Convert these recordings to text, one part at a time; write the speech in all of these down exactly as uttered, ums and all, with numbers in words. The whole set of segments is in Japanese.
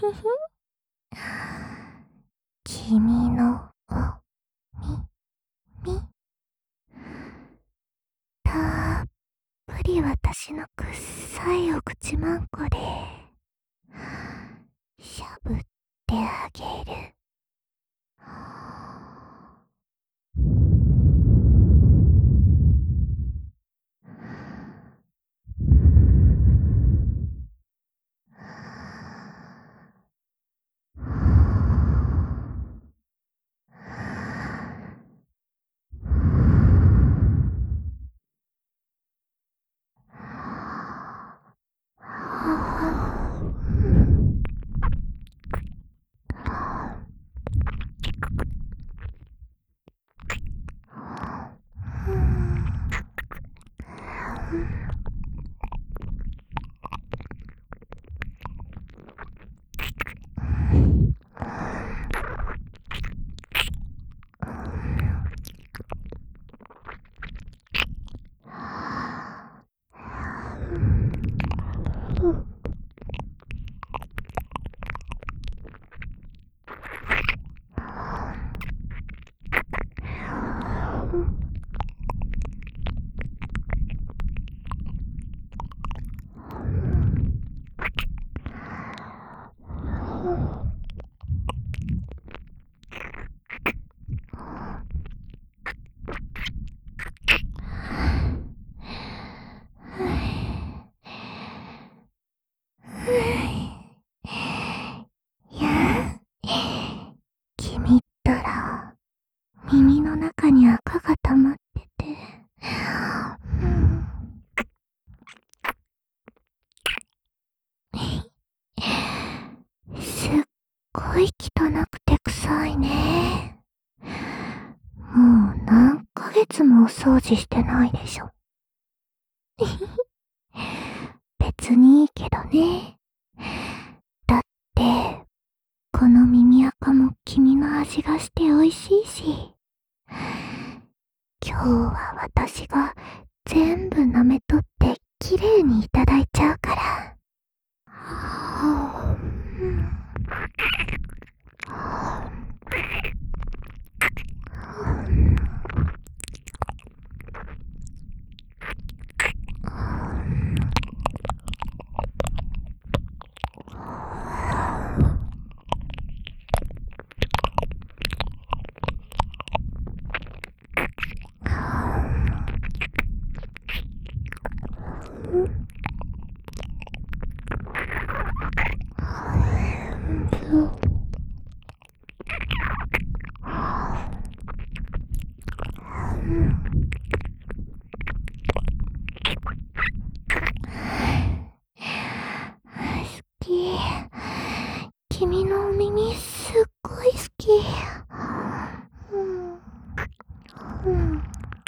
君のおみみたっぷり私のくっさいお口まんこでしゃぶってあげる。君ったら耳の中に赤が溜まってて、うん、すっごい汚くて臭いね。もう何ヶ月もお掃除してないでしょ。別にいいけどね。だって、この耳垢も君の味がして美味しいし。今日は私が全部舐めとってきれいにいただいちゃうから。君のお耳すっごい好き。うんうん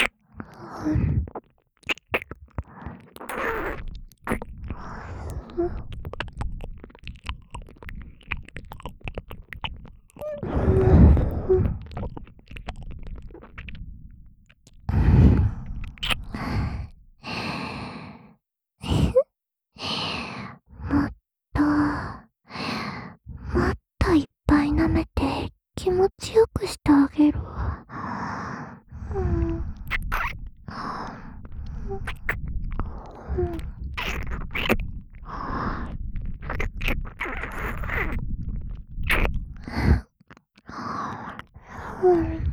もっともっといっぱい舐めて気持ちよくしてあげるわ。うんうん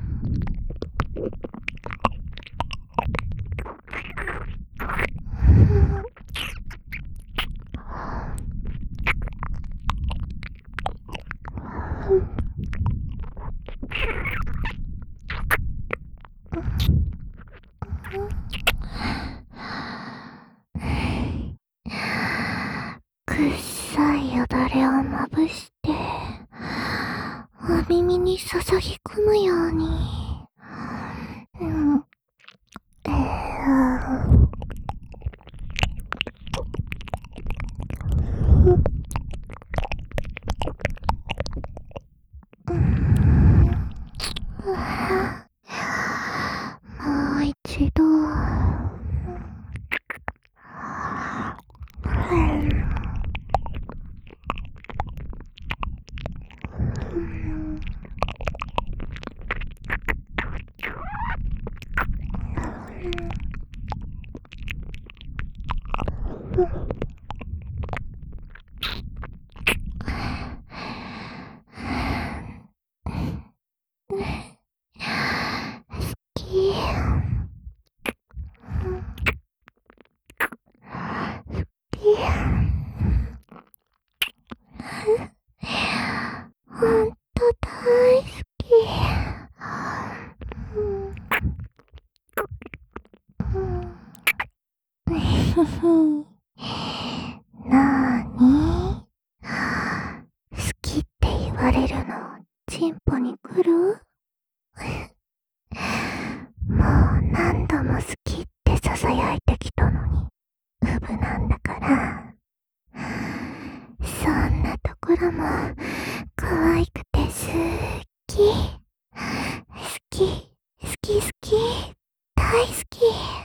くっさいよだれをまぶしてお耳に注ぎ込むように。うんえーもう一度。 ほんと大好き。なーに？好きって言われるのチンポに来る？もう何度も好きって囁いてきたのにウブなんだから。そんなところも可愛くて好き。好き、好き好き、大好き。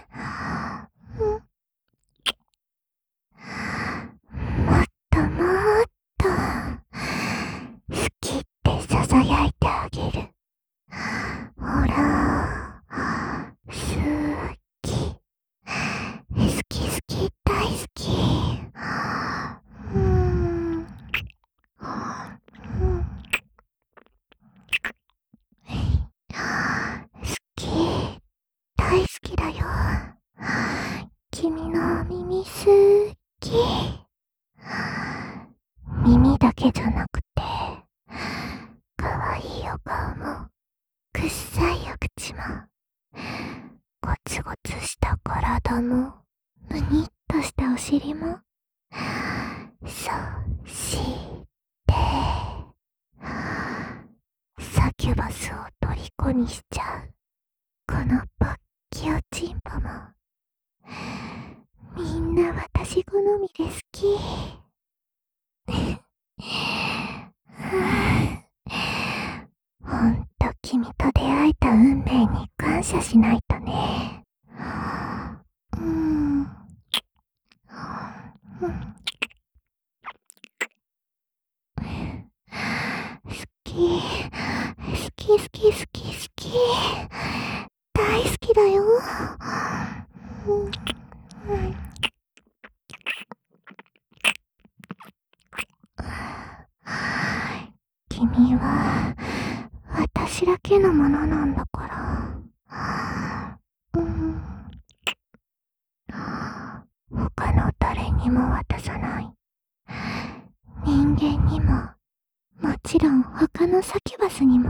もっともっと好きって囁いてあげる。ほら、好き、好き好き大好き。うーん、好き、大好きだよ。君の耳好き。耳だけじゃなくて、かわいいお顔も、くっさいお口も、ゴツゴツした体も、むにっとしたお尻も、そして、サキュバスを虜にしちゃう、このポッキオチンポも、みんな私好みで好き。ほんと君と出会えた運命に感謝しないとね。うーん。好き、好き好き好き好き。大好きだよ。君は私だけのものなんだから。うん。他の誰にも渡さない。人間にも、もちろん他のサキュバスにも。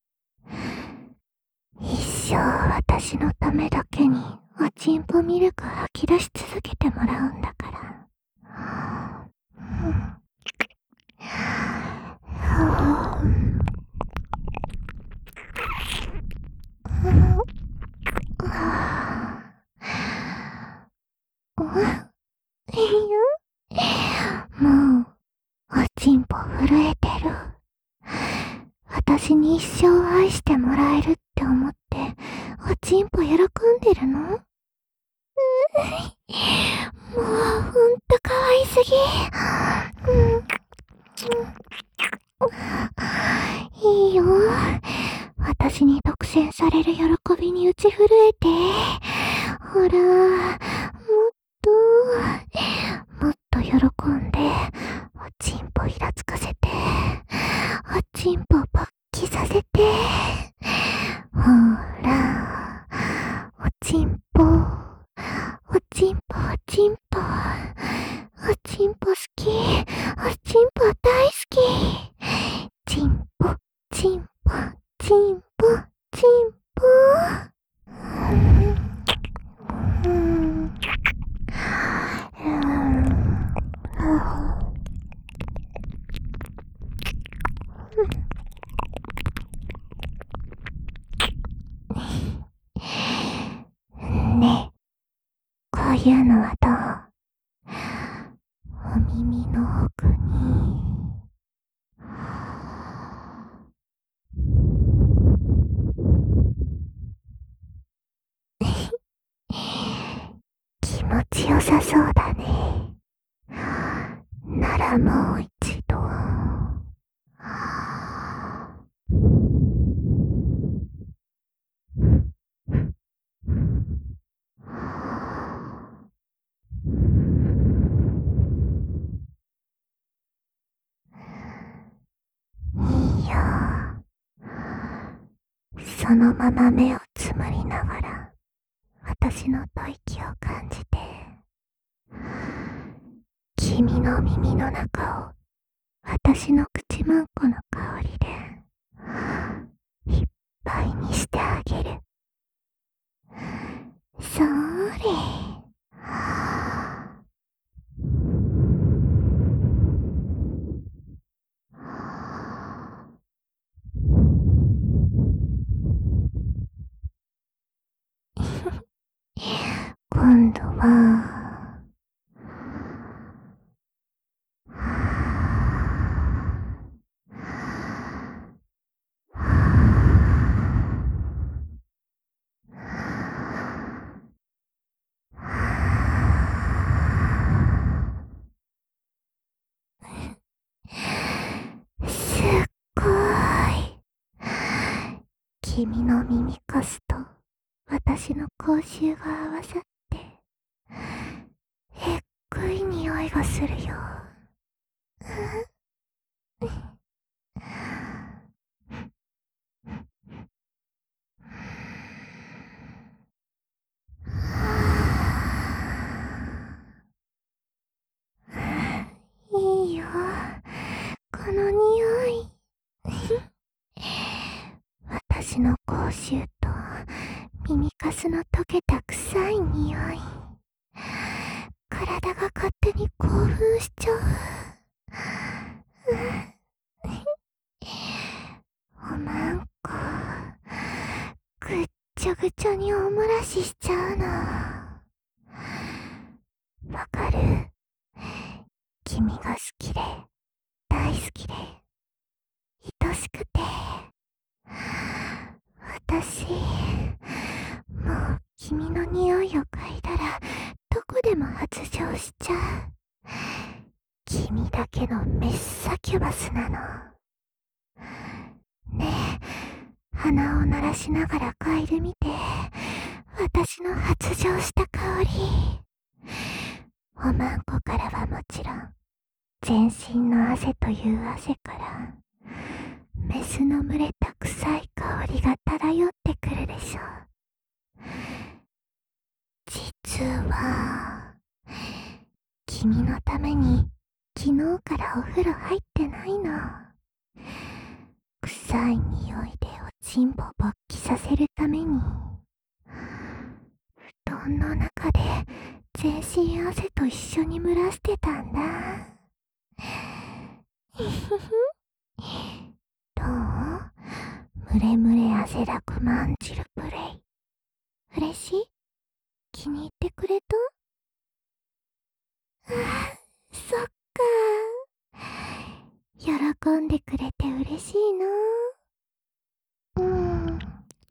一生私のためだけにおちんぽミルク吐き出し続けてもらうんだから。うん。もう、おちんぽ震えてる。私に一生愛してもらえるって思って、おちんぽ喜んでるの？もうほんと可愛すぎ。いいよ。私に独占される喜びに打ち震えて。ほら、もっと、もっと喜んで、おちんぽイラつかせて、おちんぽ勃起させて。ほら、おちんぽ、おちんぽ、おちんぽ、おちんぽ好き、おちんぽ大好き。ちんぽ、ちんぽ、ちんぽ、ちんぽ。うん。ねえ、こういうのはどう？お耳の奥に。気持ちよさそうだね。ならもう一度。 そのまま目をつむりながら私の吐息を感じて、君の耳の中を私の口まんこの香りでいっぱいにしてあげる。そーれ。今度はすっごーい。君の耳かすと私の口臭が合わさってえっぐい匂いがするよ。いいよ、この匂い。私の口臭と耳かすの溶けた臭い匂い。体が勝手に興奮しちゃう。おまんこ、ぐっちゃぐちゃにおもらししちゃうの。わかる？君が好きで、大好きで、愛しくて。私、もう君の匂いを嗅いだら、どこでも発情しちゃう。君だけのメッサキュバスなの。ねえ、鼻を鳴らしながら嗅いでみて。私の発情した香り。おまんこからはもちろん、全身の汗という汗から、メスの蒸れた臭い香りが漂ってくるでしょう。実は、君のために昨日からお風呂入ってないの。臭い匂いでおちんぽ勃起させるために、布団の中で全身汗と一緒に蒸らしてたんだ。どう？ムレムレ汗だくまんじるプレイ。嬉しい？気に入ってくれた？あ、そっか。喜んでくれて嬉しいな。うん。うん。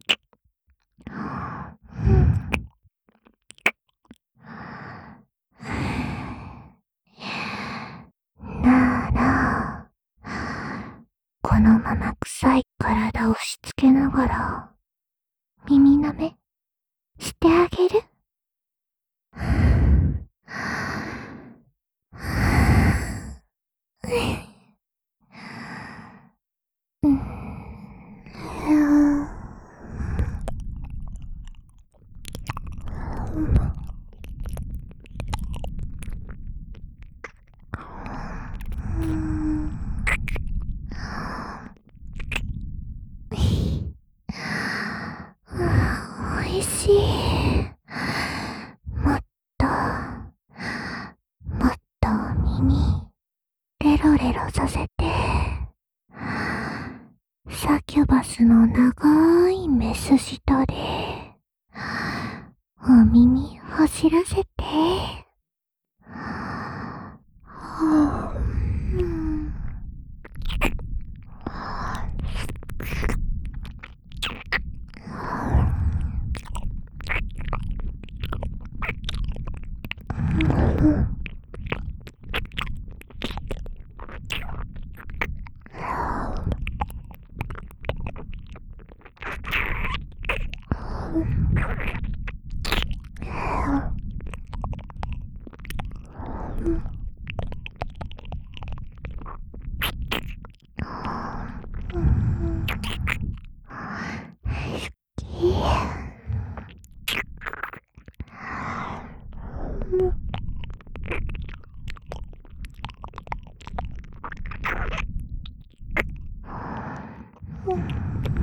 なら、このまま臭い体を押し付けながら、耳舐めしてあげる？うん。おいしい。もっと、もっと耳、レロレロさせて。サキュバスの長いメス舌で、お耳走らせて。 も、うん、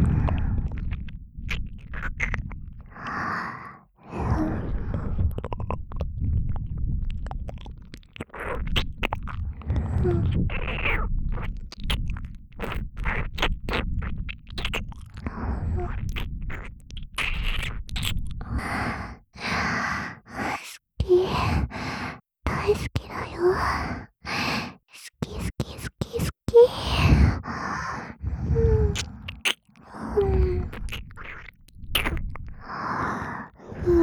うん、好き、大好きだよ。好き好き好き好き。うん、うん、うん、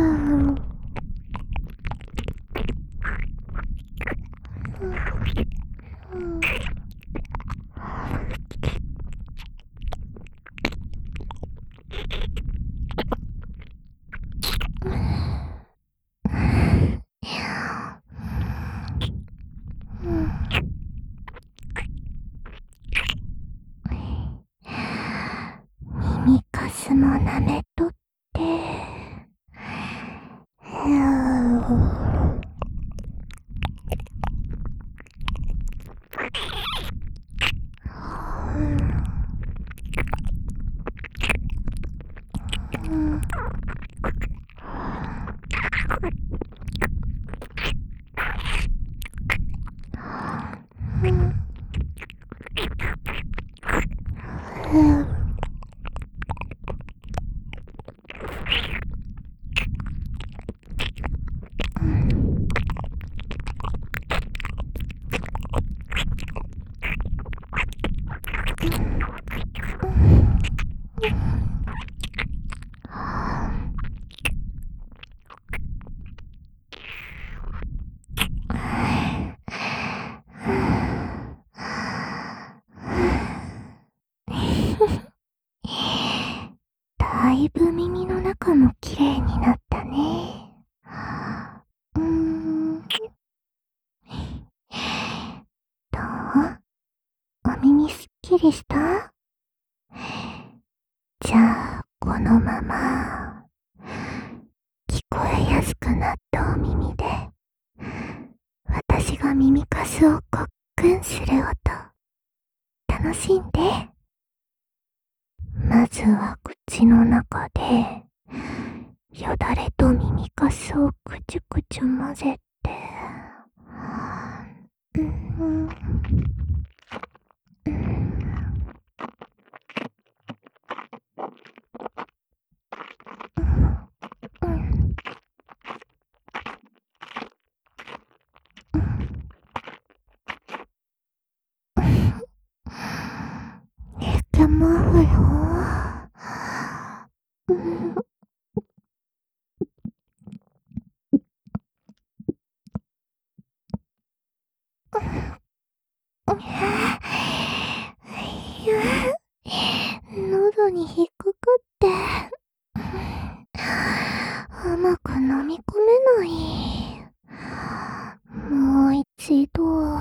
うん。耳かすも舐めとって。うん、うん、うん、うん。だいぶ耳の中もきれいになったね。うーん。どう？お耳すっきりした？じゃあ、このまま、聞こえやすくなったお耳で、私が耳かすをごっくんする音、楽しんで。まずは口の中で、よだれと耳かすをくちゅくちゅ混ぜて、うん、うん、うん、寝てまうよ。うん、いや、喉に引っかかって、甘く飲み込めない。もう一度。うん、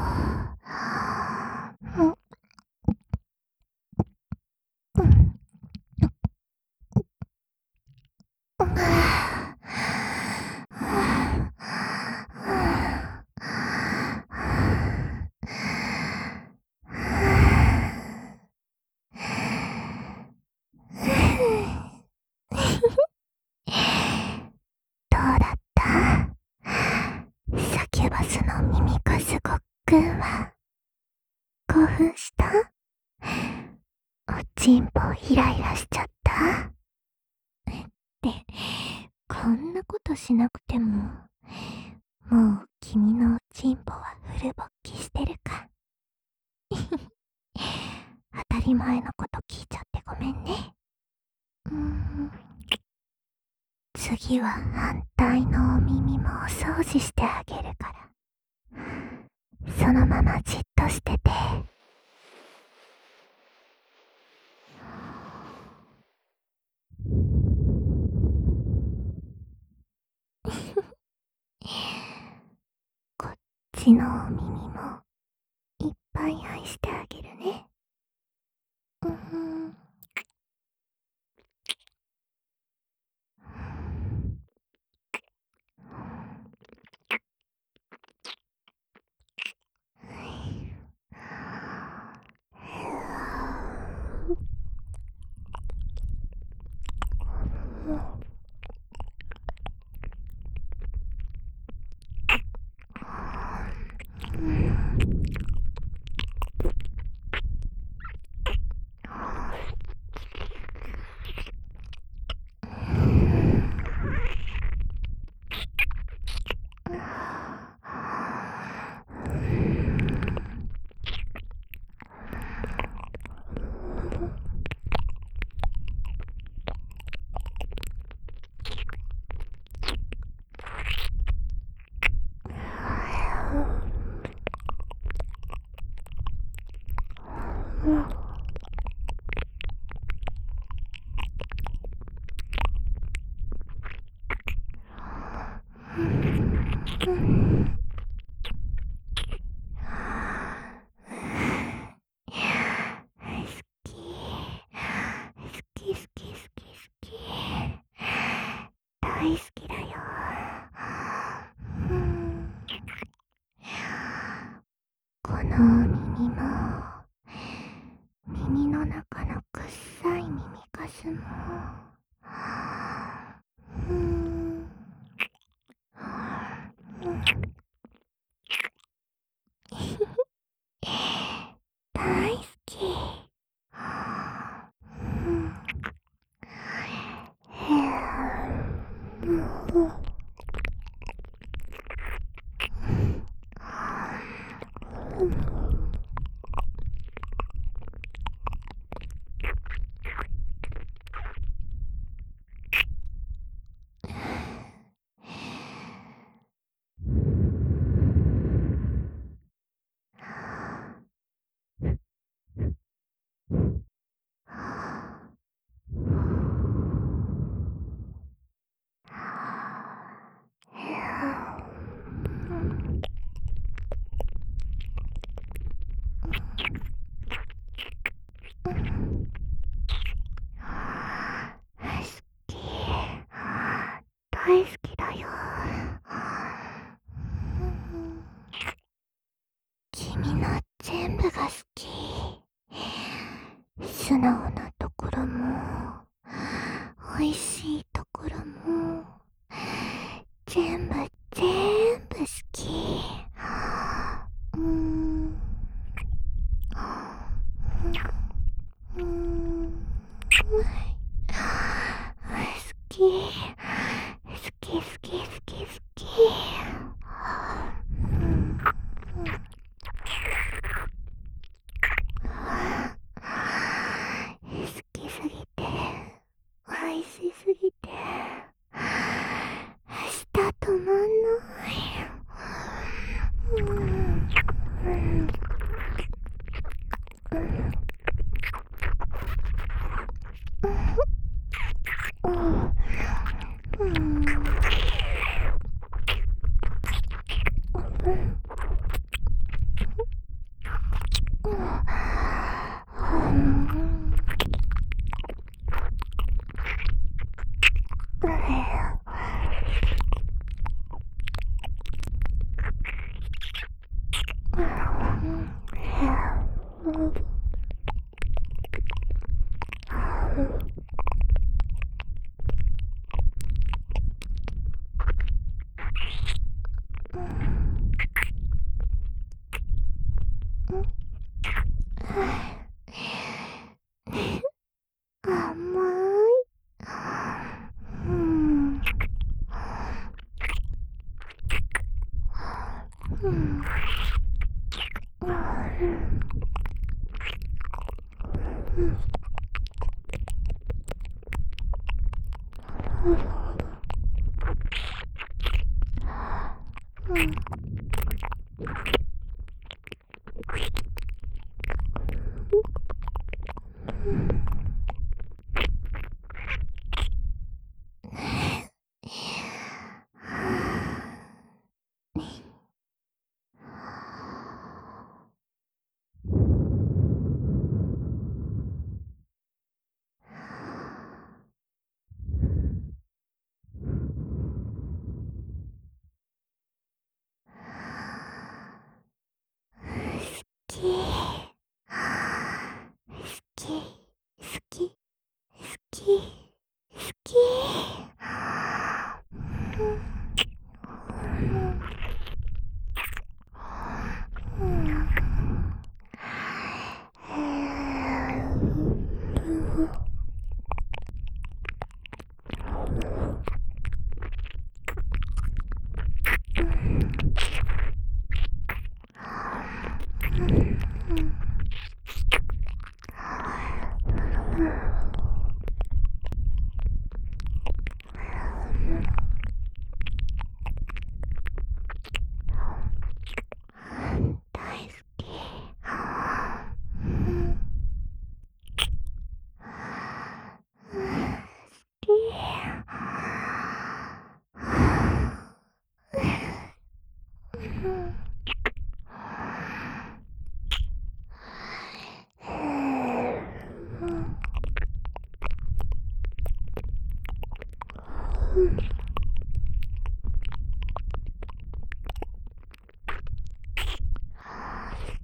うん、うん、どうだった？サキュバスの耳かすごっくんは興奮した？おちんぽイライラしちゃった？で、こんなことしなくても、もう君のおちんぽはフル勃起してるか。当たり前のこと聞いちゃってごめんね。うーん、次は反対のお耳もお掃除してあげるから、そのままじっとしてて。こっちのお耳もいっぱい愛してあげるね。うーん、 耳も、耳の中のくっさい耳かすも、うーん、大好き。うん、うん、大好きだよ。君の全部が好き。素直なところも、美味しいところも、全部全部好き。うーん。うーん。好き。好き好き好き好き。うん。好きすぎて、美味しすぎて、舌止まんない。うん。うんうん。甘い。うん。うん。好き。好き。好き。好き。好き。大好き。好き。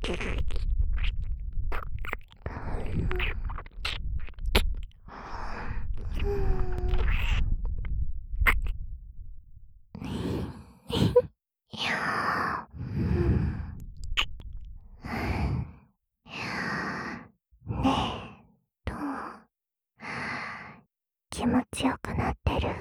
気持ちよくなってる？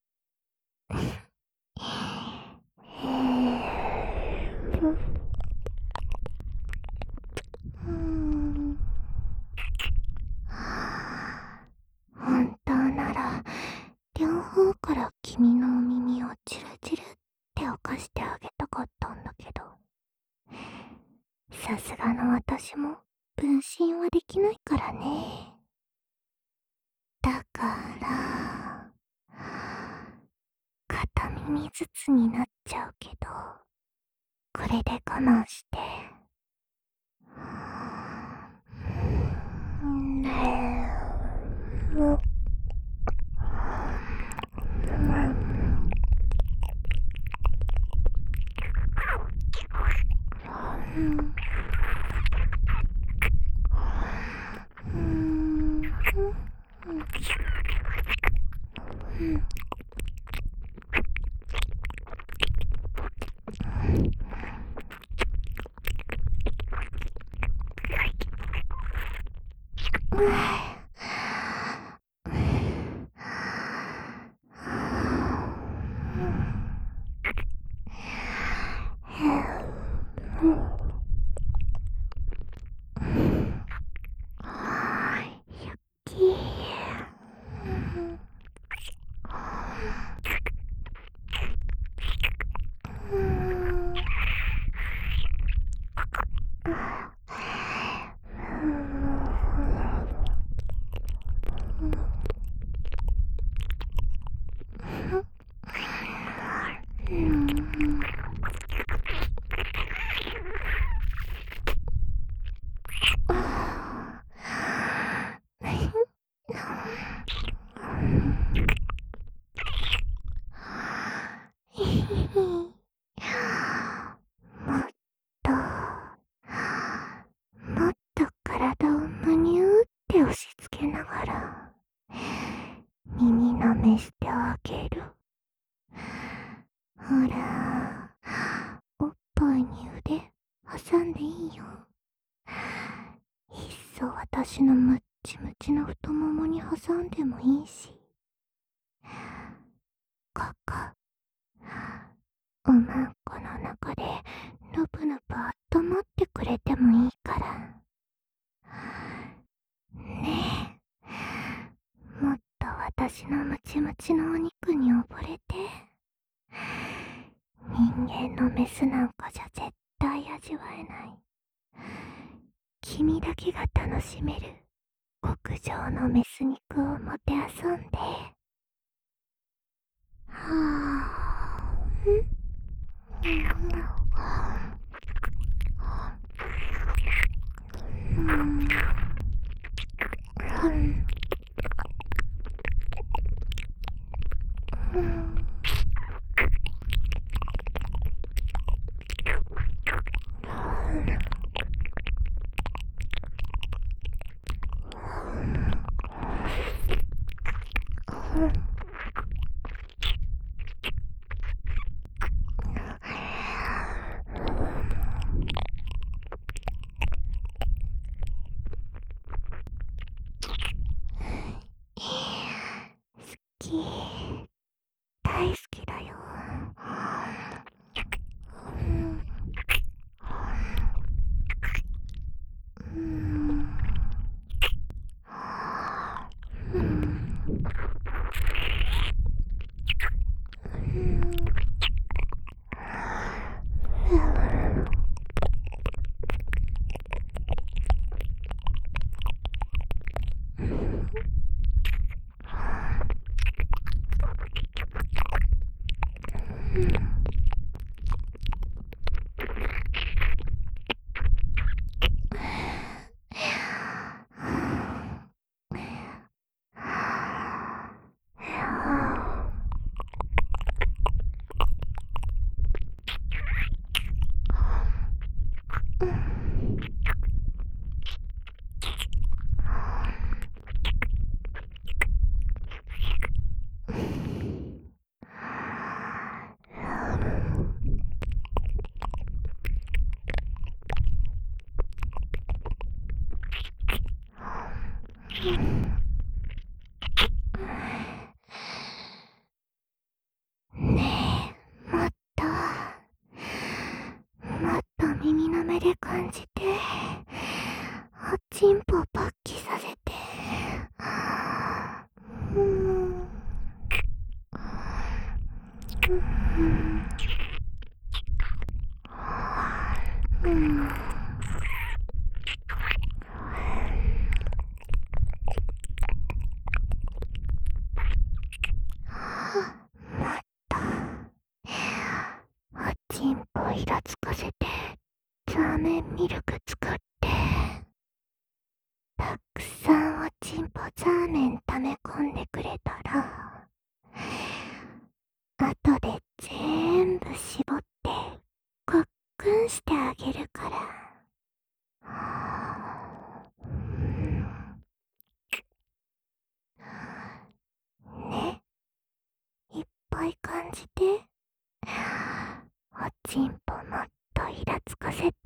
本当なら両方から君のお耳をチルチルって起こしてあげたかったんだけど、さすがの私も分身はできないからね。だから片耳ずつになっちゃうけど、これで我慢してもっと体をむにゅーって押し付けながら耳舐めしてあげる。ほら、おっぱいに腕挟んでいいよ。いっそ私のムッチムチの太ももに挟んでもいいし、ここおまんこの中でのぶのぶあったまってくれてもいいからね。え、もっと私のムチムチのお肉に溺れて。人間のメスなんかじゃ絶対味わえない、君だけが楽しめる極上のメス肉をもてあそんで。はぁ、ん大好きだよ。 ねえ、もっと、もっと耳の目で感じて、おちんぽ勃起させて。うん。うん。もっと、おちんぽイラつかせて、ザーメンミルク作って。たくさんおちんぽザーメン溜め込んでくれたら、後でぜーんぶ絞ってごっくんしてあげるから。ね、いっぱい感じて。おちんぽもっとイラつかせて。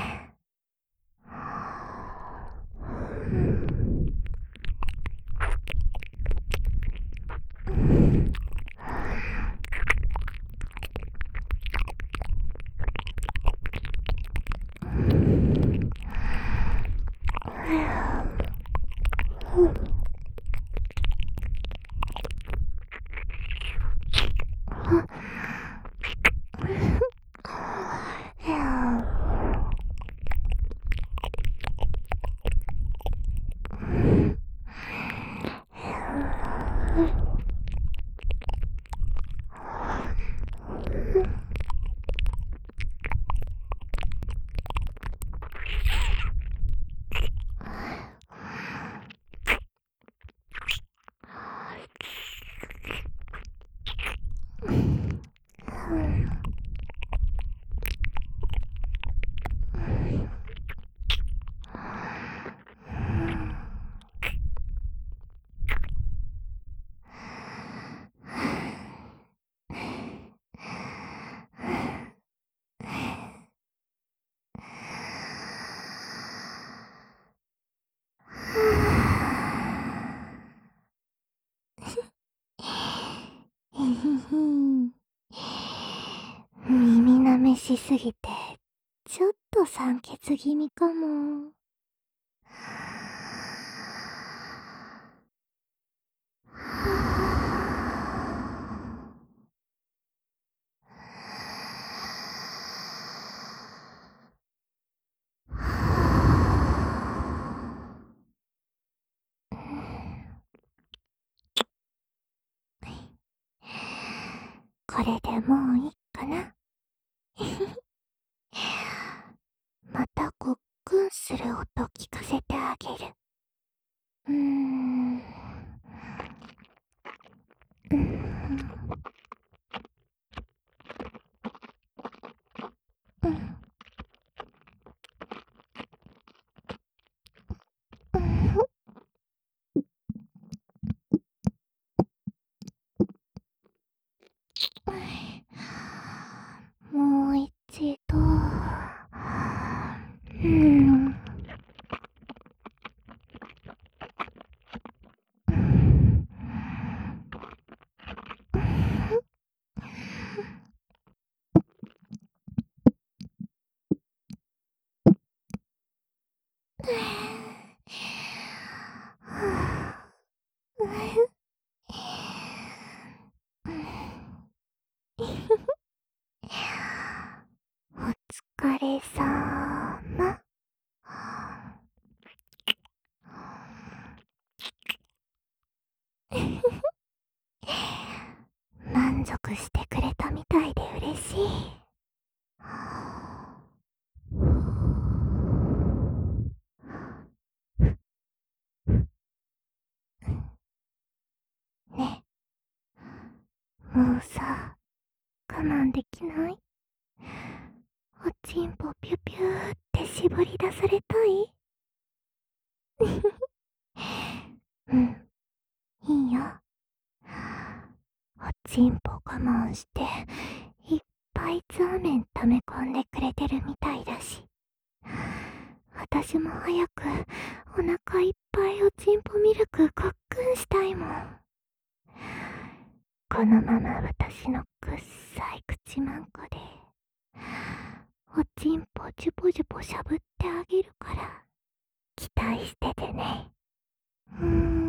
耳なめしすぎて、ちょっと酸欠気味かも。これでもういいかな。またごっくんする音聞かせてあげる。うーん。うーん。うん。うん。もう一度。うん。お疲れさーま。満足してくれたみたいで嬉しい。ね、もうさ、我慢できない？おちんぽピュピューって絞り出されたい？うん、いいよ。おちんぽ我慢して、いっぱいザーメン溜め込んでくれてるみたいだし。私も早くお腹いっぱいおちんぽミルこのまま私のくっさい口マンコで、おちんぽジュポジュポしゃぶってあげるから、期待しててね。うーん。